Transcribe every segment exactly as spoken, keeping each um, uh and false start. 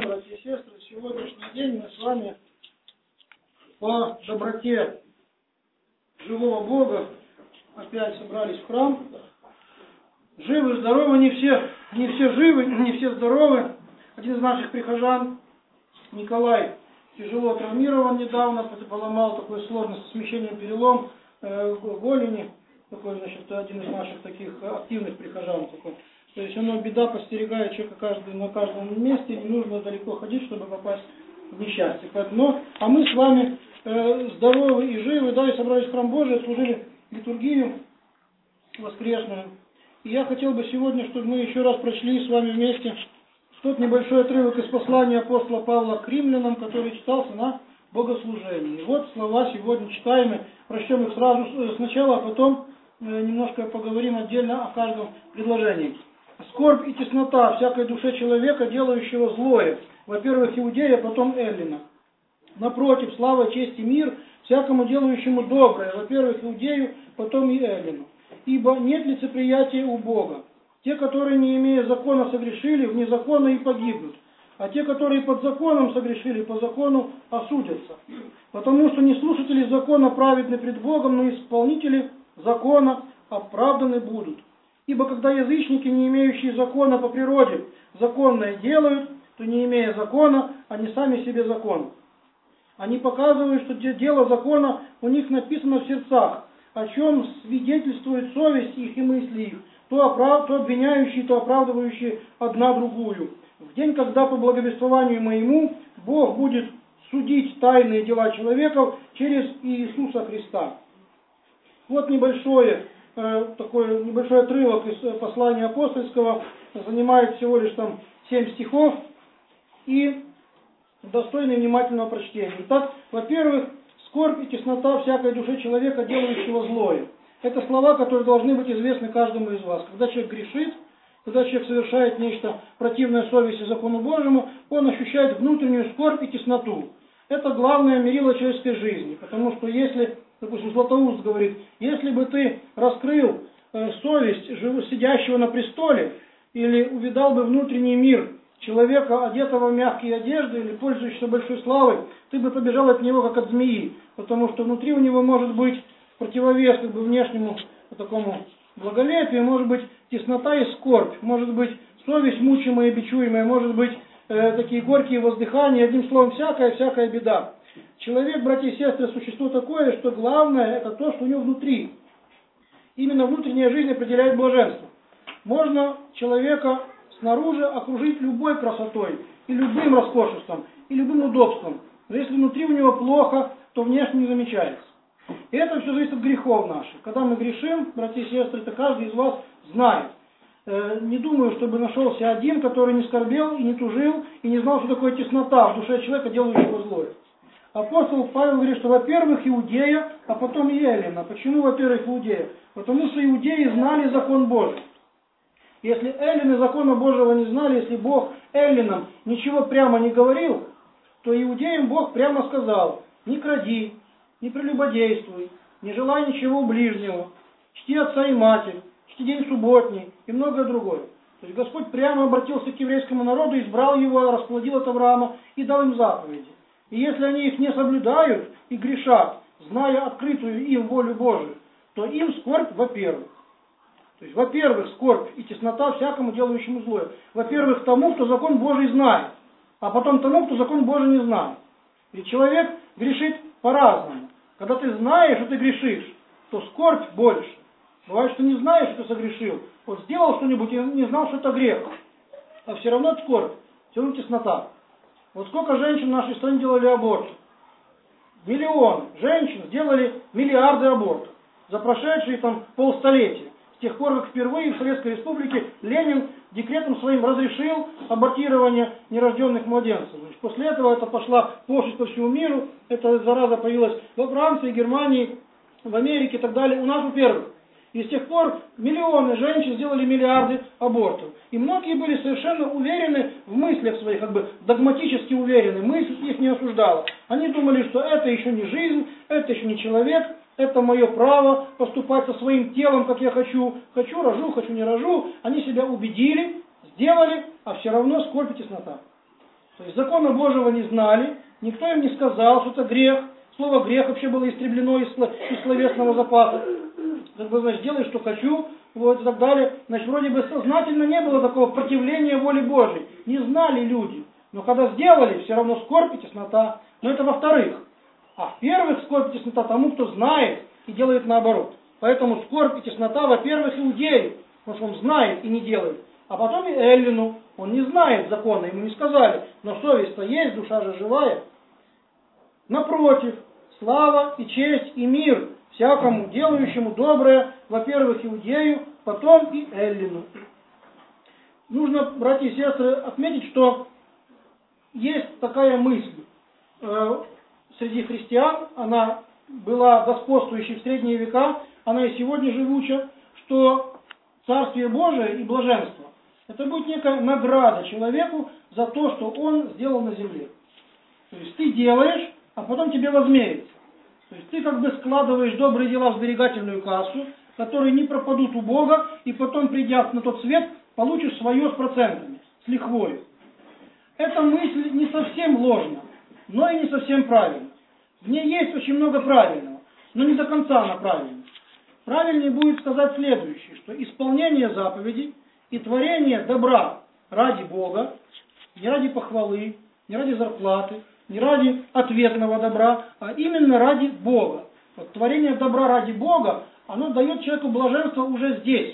братья и сестры, сегодняшний день мы с вами по доброте живого Бога опять собрались в храм. Живы, здоровы, не все, не все живы, не все здоровы. Один из наших прихожан, Николай, тяжело травмирован недавно, поломал такой сложный со смещением перелом э, голени. Такой, значит, один из наших таких активных прихожан. Такой. То есть оно, беда постерегает человека каждый, на каждом месте, не нужно далеко ходить, чтобы попасть в несчастье. Но, а мы с вами э, здоровы и живы, да, и собрались в храм Божий, служили литургию воскресную. И я хотел бы сегодня, чтобы мы еще раз прочли с вами вместе тот небольшой отрывок из послания апостола Павла к римлянам, который читался на богослужении. И вот слова сегодня читаемые, прочтем их сразу сначала, а потом немножко поговорим отдельно о каждом предложении. «Скорбь и теснота всякой душе человека, делающего злое, во-первых, иудея, потом эллина. Напротив, слава, честь и мир всякому делающему доброе, во-первых, иудею, потом и эллину. Ибо нет лицеприятия у Бога. Те, которые, не имея закона, согрешили, вне закона и погибнут. А те, которые под законом согрешили, по закону осудятся. Потому что не слушатели закона праведны пред Богом, но исполнители закона оправданы будут. Ибо когда язычники, не имеющие закона по природе, законное делают, то не имея закона, они сами себе закон. Они показывают, что дело закона у них написано в сердцах, о чем свидетельствует совесть их и мысли их, то, оправ... то обвиняющие, то оправдывающие одна другую. В день, когда по благовествованию моему Бог будет судить тайные дела человеков через Иисуса Христа». Вот небольшое, э, такой небольшой отрывок из послания апостольского, занимает всего лишь там семь стихов и достойный внимательного прочтения. Итак, во-первых, скорбь и теснота всякой душе человека, делающего злое. Это слова, которые должны быть известны каждому из вас. Когда человек грешит, когда человек совершает нечто противное совести закону Божьему, он ощущает внутреннюю скорбь и тесноту. Это главное мерило человеческой жизни. Потому что если, допустим, Златоуст говорит, если бы ты раскрыл э, совесть живо сидящего на престоле, или увидал бы внутренний мир человека, одетого в мягкие одежды, или пользующегося большой славой, ты бы побежал от него, как от змеи. Потому что внутри у него может быть противовес как бы внешнему такому благолепию, может быть теснота и скорбь, может быть совесть мучимая и бичуемая, может быть э, такие горькие воздыхания, одним словом, всякая, всякая беда. Человек, братья и сестры, существо такое, что главное это то, что у него внутри. Именно внутренняя жизнь определяет блаженство. Можно человека снаружи окружить любой красотой, и любым роскошеством, и любым удобством. Но если внутри у него плохо, то внешне не замечается. И это все зависит от грехов наших. Когда мы грешим, братья и сестры, это каждый из вас знает. Э, не думаю, чтобы нашелся один, который не скорбел и не тужил, и не знал, что такое теснота в душе человека, делающего злое. Апостол Павел говорит, что, во-первых, иудея, а потом и эллина. Почему, во-первых, иудея? Потому что иудеи знали закон Божий. Если эллины закона Божьего не знали, если Бог эллинам ничего прямо не говорил, то иудеям Бог прямо сказал: не кради, не прелюбодействуй, не желай ничего у ближнего, чти отца и матерь, чти день субботний и многое другое. То есть Господь прямо обратился к еврейскому народу, избрал его, расплодил от Авраама и дал им заповеди. И если они их не соблюдают и грешат, зная открытую им волю Божию, то им скорбь, во-первых. То есть, во-первых, скорбь и теснота всякому делающему злое. Во-первых, тому, кто закон Божий знает, а потом тому, кто закон Божий не знает. Ведь человек грешит по-разному. Когда ты знаешь, что ты грешишь, то скорбь больше. Бывает, что не знаешь, что ты согрешил. Вот сделал что-нибудь и не знал, что это грех. А все равно это скорбь, все равно теснота. Вот сколько женщин в нашей стране делали аборт? Миллион женщин сделали миллиарды абортов за прошедшие там полстолетия. С тех пор, как впервые в Советской Республике Ленин декретом своим разрешил абортирование нерожденных младенцев. Значит, после этого это пошла пошлость по всему миру, эта зараза появилась во Франции, Германии, в Америке и так далее. У нас, во-первых. И с тех пор миллионы женщин сделали миллиарды абортов. И многие были совершенно уверены в мыслях своих, как бы догматически уверены, мысль их не осуждала. Они думали, что это еще не жизнь, это еще не человек, это мое право поступать со своим телом, как я хочу. Хочу, рожу, хочу, не рожу. Они себя убедили, сделали, а все равно скорбь и теснота. То есть закона Божьего не знали, никто им не сказал, что это грех. Слово грех вообще было истреблено из, из словесного запаса. Как бы, значит, делай, что хочу, вот и так далее. Значит, вроде бы сознательно не было такого противления воле Божьей. Не знали люди. Но когда сделали, все равно скорбь и теснота. Но это во-вторых. А в-первых, скорбь и теснота тому, кто знает и делает наоборот. Поэтому скорбь и теснота, во-первых, иудею, потому что он знает и не делает. А потом и эллину. Он не знает закона, ему не сказали. Но совесть-то есть, душа же живая. Напротив, слава и честь и мир всякому делающему доброе, во-первых, иудею, потом и эллину. Нужно, братья и сестры, отметить, что есть такая мысль э, среди христиан, она была господствующей в средние века, она и сегодня живуча, что Царствие Божие и блаженство — это будет некая награда человеку за то, что он сделал на земле. То есть ты делаешь, а потом тебе возмеется. То есть ты как бы складываешь добрые дела в сберегательную кассу, которые не пропадут у Бога, и потом, придя на тот свет, получишь свое с процентами, с лихвой. Эта мысль не совсем ложна, но и не совсем правильна. В ней есть очень много правильного, но не до конца она правильна. Правильнее будет сказать следующее, что исполнение заповедей и творение добра ради Бога, не ради похвалы, не ради зарплаты, не ради ответного добра, а именно ради Бога. Вот творение добра ради Бога, оно дает человеку блаженство уже здесь.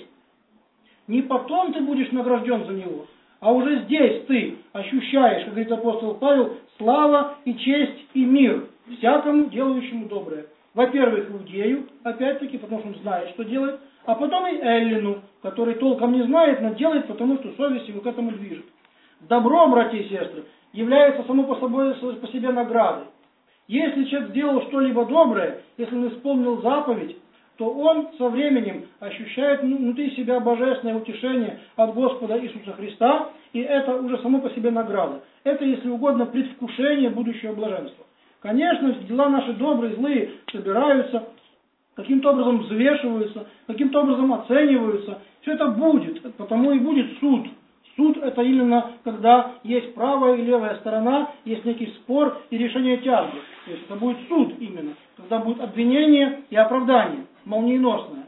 Не потом ты будешь награжден за него, а уже здесь ты ощущаешь, как говорит апостол Павел, слава и честь и мир всякому делающему доброе. Во-первых, иудею, опять-таки, потому что он знает, что делает, а потом и эллину, который толком не знает, но делает, потому что совесть его к этому движет. Добро, братья и сестры, является само по, собой, по себе наградой. Если человек сделал что-либо доброе, если он исполнил заповедь, то он со временем ощущает внутри себя божественное утешение от Господа Иисуса Христа, и это уже само по себе награда. Это, если угодно, предвкушение будущего блаженства. Конечно, дела наши добрые, злые собираются, каким-то образом взвешиваются, каким-то образом оцениваются. Все это будет, потому и будет суд. Суд — это именно когда есть правая и левая сторона, есть некий спор и решение тяжбы. То есть это будет суд именно, когда будет обвинение и оправдание, молниеносное,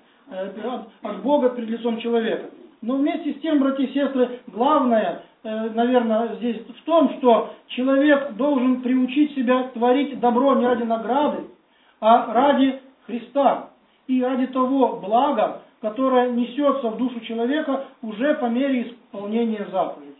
от Бога перед лицом человека. Но вместе с тем, братья и сестры, главное, наверное, здесь в том, что человек должен приучить себя творить добро не ради награды, а ради Христа и ради того блага, которое несется в душу человека уже по мере исполнения заповедей.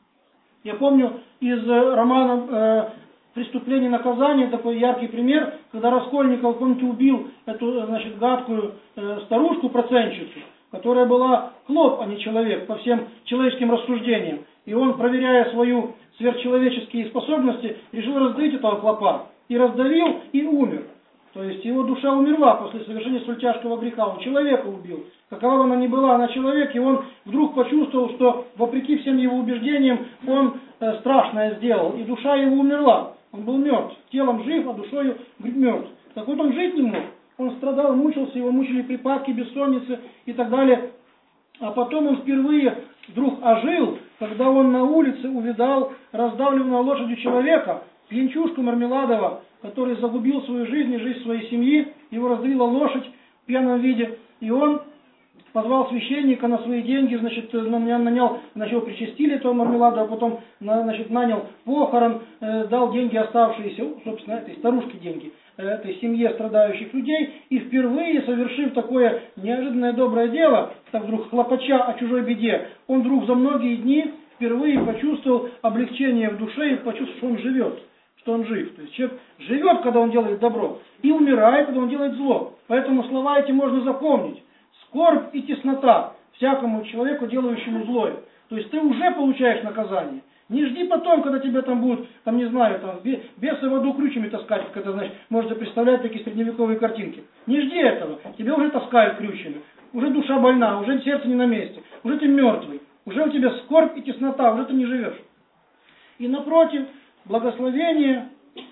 Я помню из романа э, «Преступление и наказание» такой яркий пример, когда Раскольников, помните, убил эту, значит, гадкую э, старушку-процентщицу, которая была клоп, а не человек, по всем человеческим рассуждениям. И он, проверяя свою сверхчеловеческие способности, решил раздавить этого клопа. И раздавил, и умер. То есть его душа умерла после совершения столь тяжкого греха. Он человека убил. Какова бы она ни была, она человек, и он вдруг почувствовал, что вопреки всем его убеждениям он э, страшное сделал. И душа его умерла. Он был мертв. Телом жив, а душою мертв. Так вот он жить не мог. Он страдал, мучился, его мучили припадки, бессонницы и так далее. А потом он впервые вдруг ожил, когда он на улице увидал раздавленного лошадью человека, пьянчушку Мармеладова, который загубил свою жизнь и жизнь своей семьи. Его раздавила лошадь в пьяном виде, и он позвал священника на свои деньги, значит, нанял, сначала причастили этого Мармеладова, а потом, значит, нанял похорон, э, дал деньги оставшиеся, собственно, этой старушке деньги, этой семье страдающих людей, и впервые, совершив такое неожиданное доброе дело, так вдруг хлопача о чужой беде, он вдруг за многие дни впервые почувствовал облегчение в душе и почувствовал, что он живет, что он жив. То есть человек живет, когда он делает добро, и умирает, когда он делает зло. Поэтому слова эти можно запомнить. Скорбь и теснота всякому человеку, делающему злое. То есть ты уже получаешь наказание. Не жди потом, когда тебя там будут, там не знаю, там бесы в аду крючьями таскать, как это, значит, можете представлять такие средневековые картинки. Не жди этого. Тебя уже таскают крючьями. Уже душа больна, уже сердце не на месте. Уже ты мертвый. Уже у тебя скорбь и теснота, уже ты не живешь. И напротив, благословение,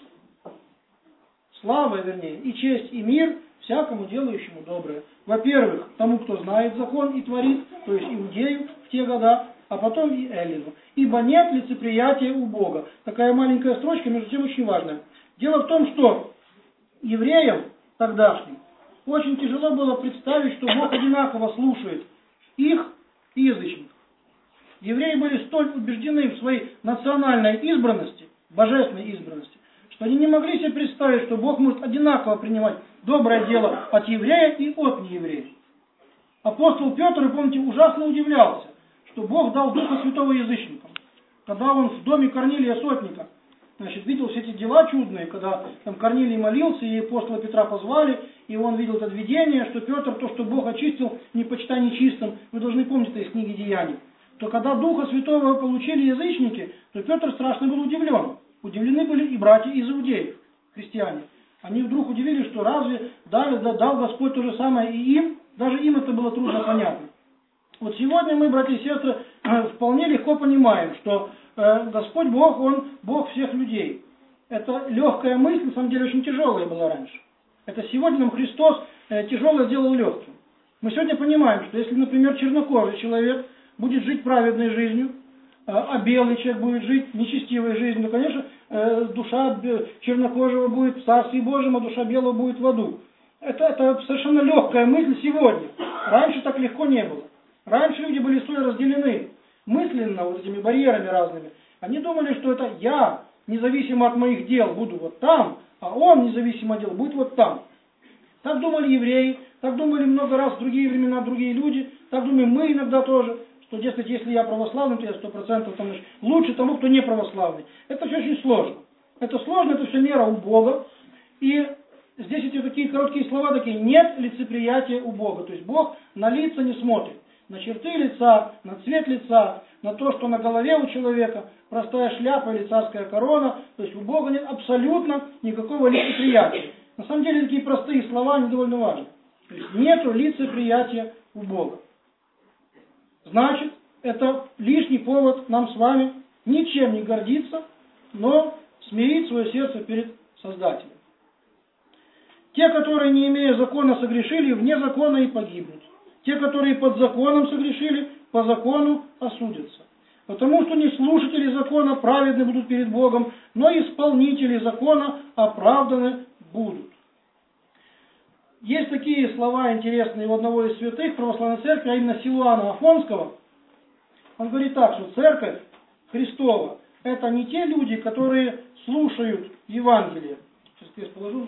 слава, вернее, и честь, и мир всякому делающему доброе. Во-первых, тому, кто знает закон и творит, то есть иудею в те года, а потом и эллину. Ибо нет лицеприятия у Бога. Такая маленькая строчка, между тем, очень важная. Дело в том, что евреям тогдашним очень тяжело было представить, что Бог одинаково слушает их и язычников. Евреи были столь убеждены в своей национальной избранности, божественной избранности, что они не могли себе представить, что Бог может одинаково принимать доброе дело от еврея и от нееврея. Апостол Петр, вы помните, ужасно удивлялся, что Бог дал Духа Святого язычникам. Когда он в доме Корнилия Сотника, значит, видел все эти дела чудные, когда там Корнилий молился, и апостола Петра позвали, и он видел это видение, что Петр, то, что Бог очистил, не почитай нечистым, вы должны помнить это из книги Деяний. То когда Духа Святого получили язычники, то Петр страшно был удивлен. Удивлены были и братья из иудеев, христиане. Они вдруг удивились, что разве дал, дал Господь то же самое и им, даже им это было трудно понятно. Вот сегодня мы, братья и сестры, вполне легко понимаем, что э, Господь Бог, Он Бог всех людей. Это легкая мысль, на самом деле, очень тяжелая была раньше. Это сегодня нам Христос э, тяжелое сделал легким. Мы сегодня понимаем, что если, например, чернокожий человек будет жить праведной жизнью, э, а белый человек будет жить нечестивой жизнью, то, конечно, э, душа чернокожего будет в Царстве Божьем, а душа белого будет в аду. Это, это совершенно легкая мысль сегодня. Раньше так легко не было. Раньше люди были столь разделены мысленно вот этими барьерами разными. Они думали, что это я, независимо от моих дел, буду вот там, а он, независимо от дел, будет вот там. Так думали евреи, так думали много раз в другие времена другие люди, так думаем мы иногда тоже, что, дескать, если я православный, то я сто процентов там, лучше тому, кто не православный. Это все очень сложно. Это сложно, это все мера у Бога. И здесь эти такие короткие слова такие: нет лицеприятия у Бога. То есть Бог на лица не смотрит. На черты лица, на цвет лица, на то, что на голове у человека, простая шляпа или царская корона. То есть у Бога нет абсолютно никакого лицеприятия. На самом деле такие простые слова, они довольно важны. То есть нету лицеприятия у Бога. Значит, это лишний повод нам с вами ничем не гордиться, но смирить свое сердце перед Создателем. Те, которые, не имея закона, согрешили, вне закона и погибнут. Те, которые под законом согрешили, по закону осудятся. Потому что не слушатели закона праведны будут перед Богом, но исполнители закона оправданы будут. Есть такие слова интересные у одного из святых православной церкви, а именно Силуана Афонского. Он говорит так, что церковь Христова — это не те люди, которые слушают Евангелие, сейчас я положу,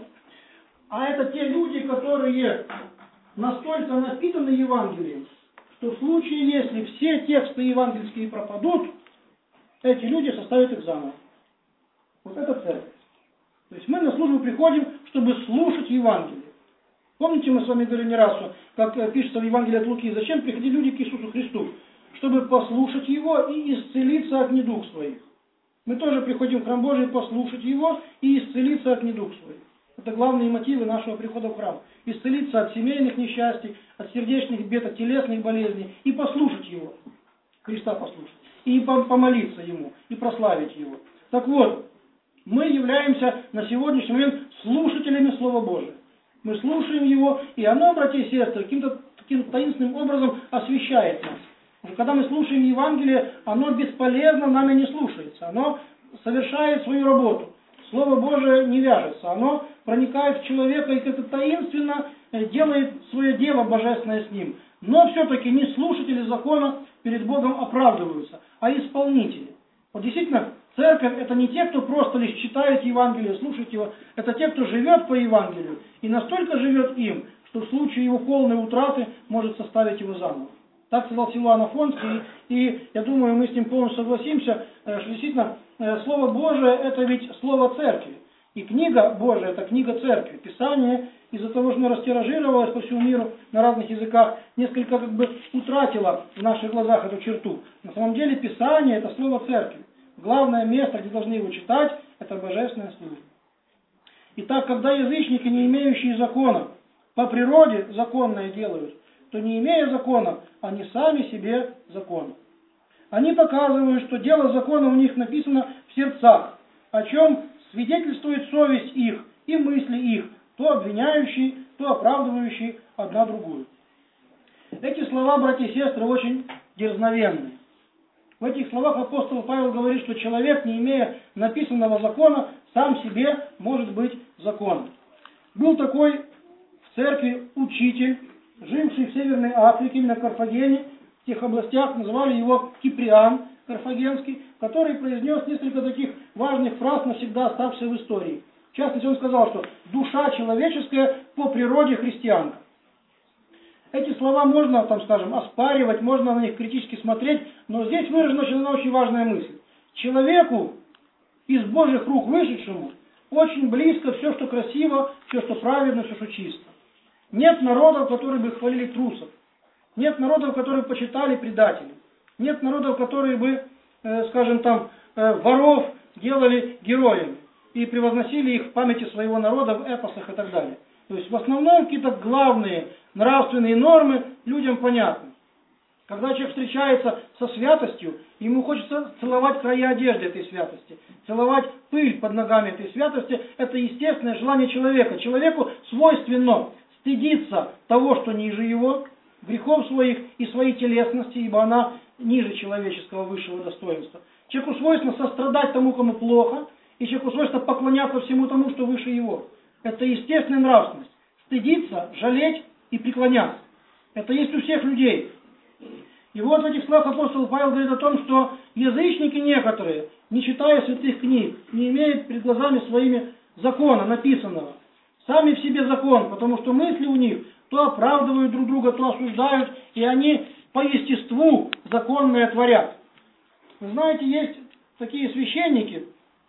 а это те люди, которые настолько напитаны Евангелием, что в случае, если все тексты евангельские пропадут, эти люди составят их заново. Вот это церковь. То есть мы на службу приходим, чтобы слушать Евангелие. Помните, мы с вами говорили не раз, что, как пишется в Евангелии от Луки, зачем приходили люди к Иисусу Христу? Чтобы послушать Его и исцелиться от недуг своих. Мы тоже приходим в храм Божий послушать Его и исцелиться от недуг своих. Это главные мотивы нашего прихода в храм. Исцелиться от семейных несчастий, от сердечных бед, от телесных болезней. И послушать Его. Христа послушать. И помолиться Ему. И прославить Его. Так вот, мы являемся на сегодняшний момент слушателями Слова Божия. Мы слушаем Его, и оно, братья и сестры, каким-то таким таинственным образом освещает нас. Уже когда мы слушаем Евангелие, оно бесполезно нами не слушается. Оно совершает свою работу. Слово Божие не вяжется. Оно проникает в человека и как-то таинственно делает свое дело божественное с ним. Но все-таки не слушатели закона перед Богом оправдываются, а исполнители. Вот действительно, церковь — это не те, кто просто лишь читает Евангелие, слушает его. Это те, кто живет по Евангелию и настолько живет им, что в случае его полной утраты может составить его заново. Так сказал Силуан Афонский, и я думаю, мы с ним полностью согласимся, что действительно Слово Божие — это ведь Слово Церкви. И книга Божия — это книга Церкви. Писание, из-за того, что оно растиражировалось по всему миру на разных языках, несколько как бы утратило в наших глазах эту черту. На самом деле Писание — это Слово Церкви. Главное место, где должны его читать, это Божественное Слово. Итак, когда язычники, не имеющие закона, по природе законное делают, то, не имея закона, они сами себе закон. Они показывают, что дело закона у них написано в сердцах, о чем свидетельствует совесть их и мысли их, то обвиняющие, то оправдывающие одна другую. Эти слова, братья и сестры, очень дерзновенные. В этих словах апостол Павел говорит, что человек, не имея написанного закона, сам себе может быть законом. Был такой в церкви учитель, живший в Северной Африке, на Карфагене, в тех областях, называли его Киприан Карфагенский, который произнес несколько таких важных фраз, навсегда оставшихся в истории. В частности, он сказал, что душа человеческая по природе христианка. Эти слова можно, там, скажем, оспаривать, можно на них критически смотреть, но здесь выражена очень, очень важная мысль. Человеку, из Божьих рук вышедшему, очень близко все, что красиво, все, что праведно, все, что чисто. Нет народов, которые бы хвалили трусов. Нет народов, которые почитали предателей. Нет народов, которые бы, э, скажем там, э, воров делали героями и превозносили их в памяти своего народа в эпосах и так далее. То есть в основном какие-то главные нравственные нормы людям понятны. Когда человек встречается со святостью, ему хочется целовать края одежды этой святости, целовать пыль под ногами этой святости. Это естественное желание человека. Человеку свойственно стыдиться того, что ниже его, грехов своих и своей телесности, ибо она ниже человеческого высшего достоинства. Человеку свойственно сострадать тому, кому плохо, и человеку свойственно поклоняться всему тому, что выше его. Это естественная нравственность. Стыдиться, жалеть и преклоняться. Это есть у всех людей. И вот в этих словах апостол Павел говорит о том, что язычники некоторые, не читая святых книг, не имеют перед глазами своими закона, написанного. Сами в себе закон, потому что мысли у них то оправдывают друг друга, то осуждают, и они по естеству законное творят. Вы знаете, есть такие священники,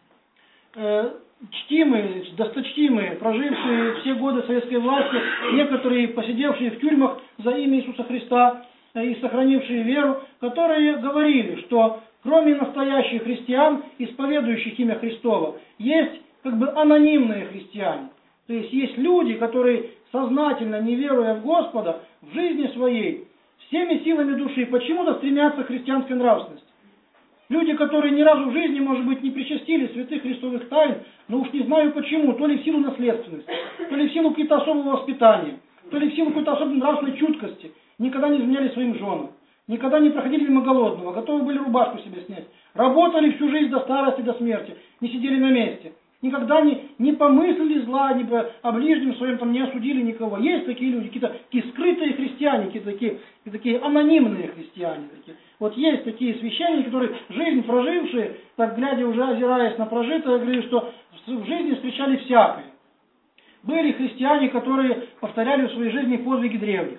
э, чтимые, досточтимые, прожившие все годы советской власти, некоторые посидевшие в тюрьмах за имя Иисуса Христа и сохранившие веру, которые говорили, что кроме настоящих христиан, исповедующих имя Христово, есть как бы анонимные христиане. То есть есть люди, которые сознательно, не веруя в Господа, в жизни своей, всеми силами души почему-то стремятся к христианской нравственности. Люди, которые ни разу в жизни, может быть, не причастили святых христовых тайн, но уж не знаю почему, то ли в силу наследственности, то ли в силу какого-то особого воспитания, то ли в силу какой-то особой нравственной чуткости, никогда не изменяли своим женам, никогда не проходили мимо голодного, готовы были рубашку себе снять, работали всю жизнь до старости, до смерти, не сидели на месте, никогда не, не помыслили зла, не по, о ближнем своем там не осудили никого. Есть такие люди, какие-то такие скрытые христиане, какие-то такие, такие анонимные христиане. Такие. Вот есть такие священники, которые жизнь прожившие, так глядя уже озираясь на прожитое, говорили, что в жизни встречали всякое. Были христиане, которые повторяли в своей жизни подвиги древних.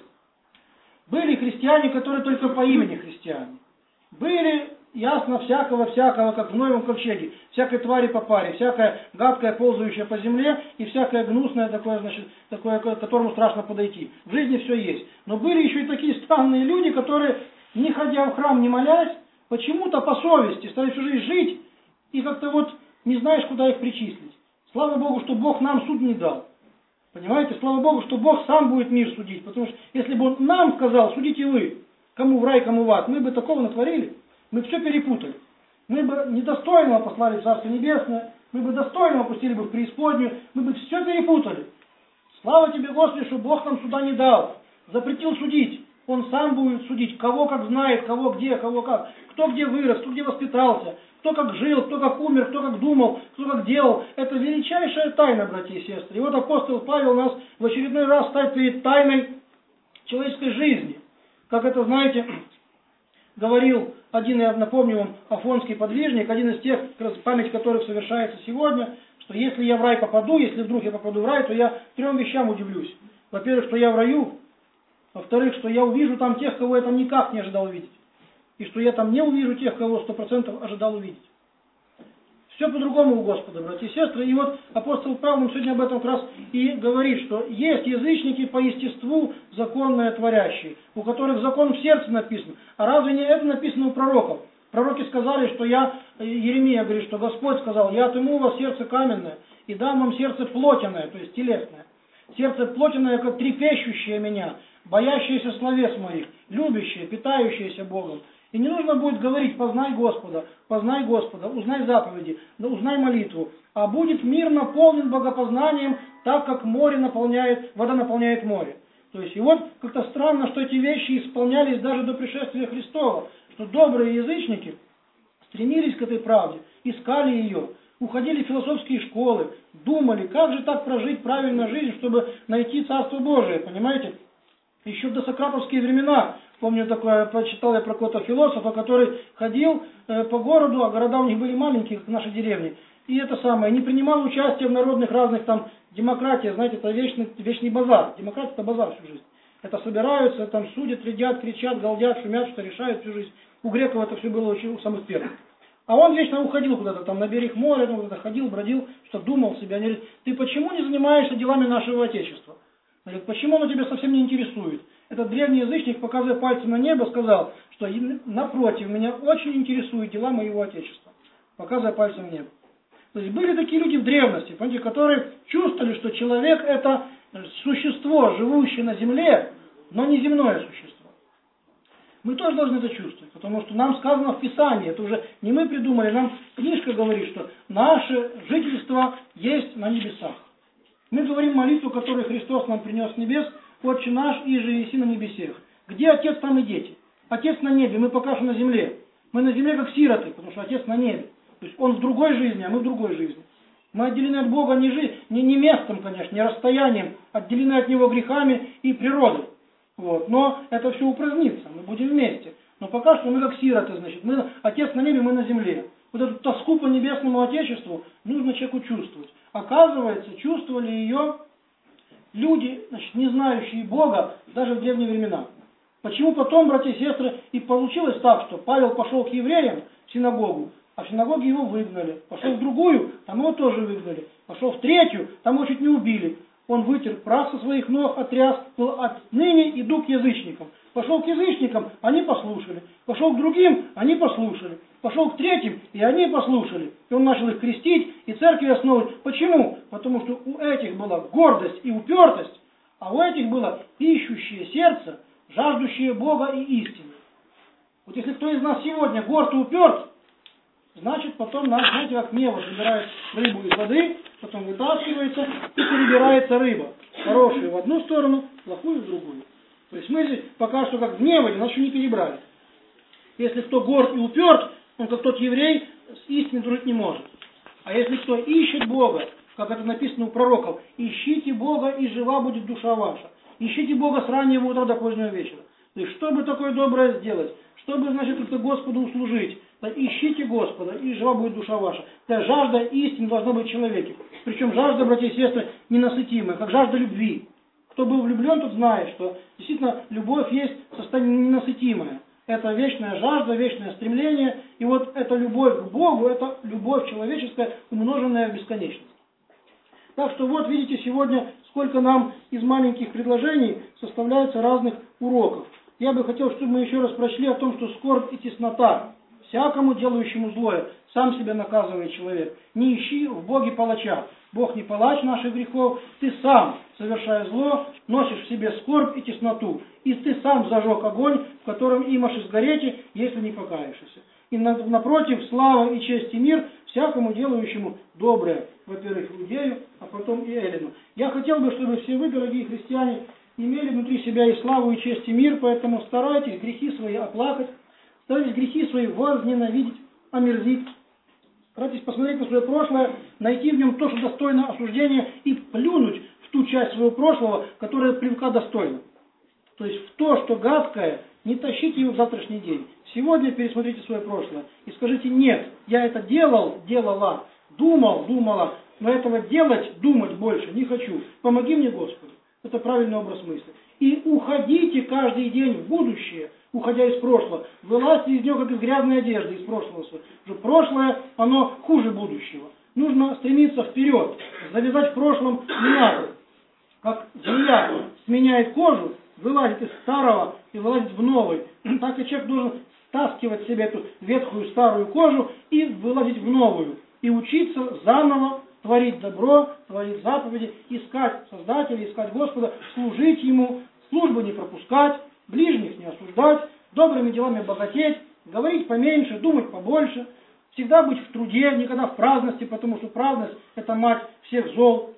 Были христиане, которые только по имени христиане. Были, ясно, всякого-всякого, как в Ноевом ковчеге. Всякой твари по паре, всякая гадкая, ползающая по земле, и всякое гнусное такое, значит, такое, к которому страшно подойти. В жизни все есть. Но были еще и такие странные люди, которые, не ходя в храм, не молясь, почему-то по совести стали всю жизнь жить, и как-то вот не знаешь, куда их причислить. Слава Богу, что Бог нам суд не дал. Понимаете, слава Богу, что Бог сам будет мир судить. Потому что если бы Он нам сказал, судите вы, кому в рай, кому в ад, мы бы такого натворили. Мы все перепутали. Мы бы недостойного послали в Царство Небесное, мы бы достойного опустили бы в преисподнюю, мы бы все перепутали. Слава тебе, Господи, что Бог нам суда не дал. Запретил судить. Он сам будет судить, кого как знает, кого где, кого как. Кто где вырос, кто где воспитался, кто как жил, кто как умер, кто как думал, кто как делал. Это величайшая тайна, братья и сестры. И вот апостол Павел нас в очередной раз ставит перед тайной человеческой жизни. Как это, знаете, говорил один, я напомню вам, афонский подвижник, один из тех, память которых совершается сегодня, что если я в рай попаду, если вдруг я попаду в рай, то я трем вещам удивлюсь. Во-первых, что я в раю. Во-вторых, что я увижу там тех, кого я там никак не ожидал увидеть. И что я там не увижу тех, кого сто процентов ожидал увидеть. Все по-другому у Господа, братья и сестры. И вот апостол Павел нам сегодня об этом как раз и говорит, что есть язычники по естеству законное творящие, у которых закон в сердце написан. А разве не это написано у пророков? Пророки сказали, что я, Еремия говорит, что Господь сказал, я отыму у вас сердце каменное и дам вам сердце плотяное, то есть телесное. Сердце плотяное, как трепещущее меня, боящееся словес моих, любящее, питающееся Богом. И не нужно будет говорить, познай Господа, познай Господа, узнай заповеди, узнай молитву. А будет мир наполнен богопознанием, так как море наполняет, вода наполняет море. То есть, и вот как-то странно, что эти вещи исполнялись даже до пришествия Христова. Что добрые язычники, стремились к этой правде, искали ее, уходили в философские школы, думали, как же так прожить правильно жизнь, чтобы найти Царство Божие, понимаете? Еще в досократовские времена, помню такое, прочитал я про какого-то философа, который ходил э, по городу, а города у них были маленькие, как наши деревни, и это самое, не принимал участия в народных разных там демократиях, знаете, это вечный, вечный базар, демократия это базар всю жизнь. Это собираются, там судят, рядят, кричат, галдят, шумят, что решают всю жизнь. У греков это все было очень у самых первых. А он вечно уходил куда-то там на берег моря, там куда-то ходил, бродил, что думал себе. Они говорят, ты почему не занимаешься делами нашего Отечества? Говорит, почему оно тебя совсем не интересует? Этот древний язычник, показывая пальцем на небо, сказал, что напротив, меня очень интересуют дела моего Отечества. Показывая пальцем в небо. То есть были такие люди в древности, понимаете, которые чувствовали, что человек это существо, живущее на земле, но не земное существо. Мы тоже должны это чувствовать, потому что нам сказано в Писании, это уже не мы придумали, нам книжка говорит, что наше жительство есть на небесах. Мы говорим молитву, которую Христос нам принес с небес, «Отче наш, иже еси на небесех». Где Отец, там и дети. Отец на небе, мы пока что на земле. Мы на земле как сироты, потому что Отец на небе. То есть Он в другой жизни, а мы в другой жизни. Мы отделены от Бога не, жи... не, не местом, конечно, не расстоянием, отделены от Него грехами и природой. Вот. Но это все упразднится, мы будем вместе. Но пока что мы как сироты, значит, мы, Отец на небе, мы на земле. Вот эту тоску по небесному Отечеству нужно человеку чувствовать. Оказывается, чувствовали ее люди, значит, не знающие Бога даже в древние времена. Почему потом, братья и сестры, и получилось так, что Павел пошел к евреям в синагогу, а в синагоге его выгнали. Пошел в другую, там его тоже выгнали. Пошел в третью, там его чуть не убили. Он вытер прах со своих ног, отряс, отныне иду к язычникам. Пошел к язычникам, они послушали. Пошел к другим, они послушали. Пошел к третьим, и они послушали. И он начал их крестить и церкви основывать. Почему? Потому что у этих была гордость и упертость, а у этих было ищущее сердце, жаждущее Бога и истины. Вот если кто из нас сегодня горд и уперт, значит потом нас, знаете, как Нева собирает рыбу из воды, потом вытаскивается и перебирается рыба. Хорошую в одну сторону, плохую в другую. То есть мы здесь пока что как в Неводе, нас еще не перебрали. Если кто горд и уперт, он как тот еврей с истиной дружить не может. А если кто ищет Бога, как это написано у пророков, ищите Бога, и жива будет душа ваша. Ищите Бога с раннего утра до позднего вечера. То есть, чтобы такое доброе сделать, чтобы, значит, как-то Господу услужить, то ищите Господа, и жива будет душа ваша. То есть, жажда истины должна быть в человеке. Причем жажда, братья и сестры, ненасытимая, как жажда любви. Кто был влюблен, тот знает, что действительно любовь есть состояние ненасытимое. Это вечная жажда, вечное стремление. И вот эта любовь к Богу, это любовь человеческая, умноженная в бесконечность. Так что вот видите сегодня, сколько нам из маленьких предложений составляется разных уроков. Я бы хотел, чтобы мы еще раз прочли о том, что скорбь и теснота всякому делающему злое сам себя наказывает человек. Не ищи в Боге палача. Бог не палач наших грехов. Ты сам, совершая зло, носишь в себе скорбь и тесноту. И ты сам зажег огонь, в котором и можешь сгореть, если не покаешься. И напротив, слава и честь и мир всякому делающему доброе. Во-первых, Иудею, а потом и Эллину. Я хотел бы, чтобы все вы, дорогие христиане, имели внутри себя и славу, и честь, и мир, поэтому старайтесь грехи свои оплакать, старайтесь грехи свои возненавидеть, омерзить. Старайтесь посмотреть на свое прошлое, найти в нем то, что достойно осуждения, и плюнуть в ту часть своего прошлого, которая плевка достойна. То есть в то, что гадкое, не тащите его в завтрашний день. Сегодня пересмотрите свое прошлое и скажите: нет, я это делал, делала, думал, думала, но этого делать, думать больше не хочу. Помоги мне, Господи. Это правильный образ мысли. И уходите каждый день в будущее, уходя из прошлого. Вылазьте из него, как из грязной одежды, из прошлого. Что прошлое, оно хуже будущего. Нужно стремиться вперед. Завязать в прошлом не надо. Как змея сменяет кожу, вылазит из старого и вылазит в новый. Так и человек должен стаскивать себе эту ветхую старую кожу и вылазить в новую. И учиться заново творить добро, творить заповеди, искать Создателя, искать Господа, служить Ему, службу не пропускать, ближних не осуждать, добрыми делами богатеть, говорить поменьше, думать побольше, всегда быть в труде, никогда в праздности, потому что праздность – это мать всех зол.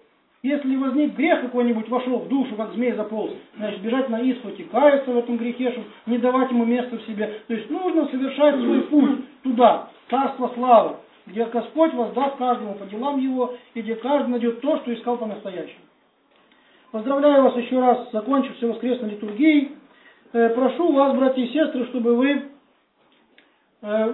Если возник грех какой-нибудь, вошел в душу, как змей заполз, значит, бежать на исповедь и каяться в этом грехе, чтобы не давать ему места в себе. То есть нужно совершать свой путь туда, царство славы, где Господь воздаст каждому по делам его, и где каждый найдет то, что искал по-настоящему. Поздравляю вас еще раз с закончившейся воскресной литургией. Э, прошу вас, братья и сестры, чтобы вы э,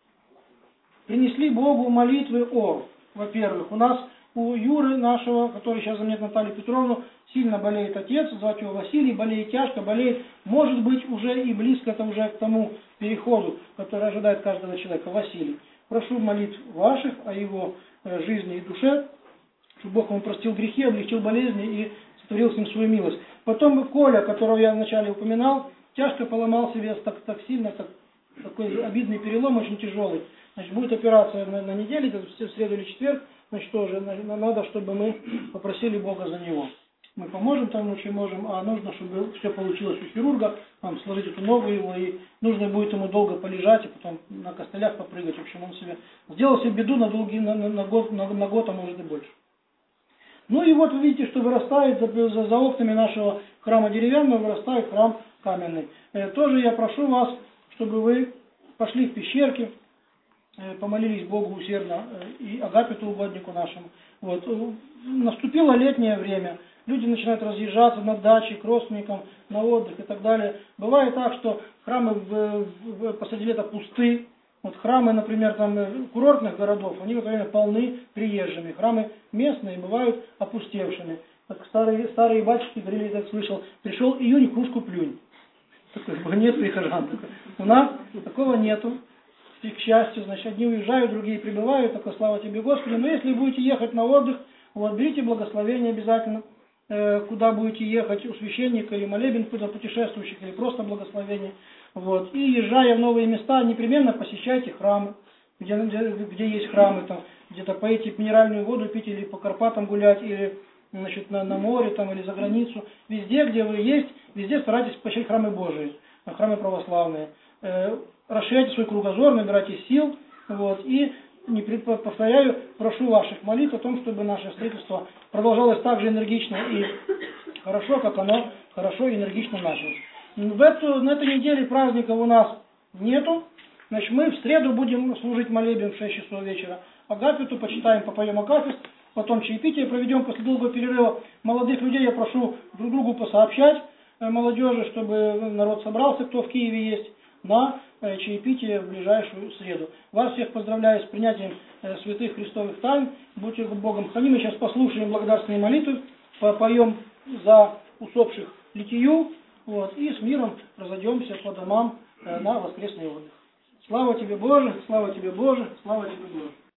принесли Богу молитвы о, во-первых, у нас у Юры нашего, который сейчас заменяет Наталью Петровну, сильно болеет отец, звать его Василий, болеет тяжко, болеет, может быть, уже и близко это уже к тому переходу, который ожидает каждого человека, Василий. Прошу молитв ваших о его э, жизни и душе, чтобы Бог ему простил грехи, облегчил болезни и сотворил с ним свою милость. Потом Коля, которого я вначале упоминал, тяжко поломал себе так, так сильно, так, такой обидный перелом, очень тяжелый. Значит, будет операция на, на неделе, это в среду или четверг, значит, тоже надо, чтобы мы попросили Бога за него. Мы поможем тому, чем можем, а нужно, чтобы все получилось у хирурга, там, сложить эту ногу его, и нужно будет ему долго полежать, и потом на костылях попрыгать. В общем, он себе сделал себе беду на, долгий, на, на, на, год, на, на год, а может и больше. Ну и вот вы видите, что вырастает за, за, за окнами нашего храма деревянного, вырастает храм каменный. Э, тоже я прошу вас, чтобы вы пошли в пещерки, э, помолились Богу усердно э, и Агапиту, угоднику нашему. Вот. Наступило летнее время. Люди начинают разъезжаться на дачи, к родственникам, на отдых и так далее. Бывает так, что храмы в, в, посреди лета пусты. Вот храмы, например, там, курортных городов, они в это время полны приезжими. Храмы местные бывают опустевшими. Так старые, старые батюшки говорили, я так слышал, пришел июнь, кружку плюнь. Такой, нет прихожан. У нас такого нету. И, к счастью, значит, одни уезжают, другие прибывают, такой, слава тебе, Господи. Но если будете ехать на отдых, вот, берите благословение обязательно. Куда будете ехать, у священника или молебен куда путешествующих, или просто благословение. Вот. И езжая в новые места, непременно посещайте храмы, где, где, где есть храмы, там, где-то поедете минеральную воду пить, или по Карпатам гулять, или значит, на, на море, там, или за границу. Везде, где вы есть, везде старайтесь посещать храмы Божии, храмы православные. Э, расширяйте свой кругозор, набирайте сил, вот, и не повторяю, прошу ваших молитв о том, чтобы наше строительство продолжалось так же энергично и хорошо, как оно хорошо и энергично началось. В эту, на этой неделе праздников у нас нету. Значит, мы в среду будем служить молебен в шесть часов вечера. Агапиту почитаем, попоем Акафист, потом чаепитие проведем после долгого перерыва. Молодых людей я прошу друг другу посообщать, молодежи, чтобы народ собрался, кто в Киеве есть, на чаепитие в ближайшую среду. Вас всех поздравляю с принятием святых христовых тайн. Будьте Богом хранимы. Сейчас послушаем благодарственные молитвы, попоем за усопших литию, вот, и с миром разойдемся по домам на воскресный отдых. Слава тебе, Боже, слава тебе, Боже, слава тебе, Боже.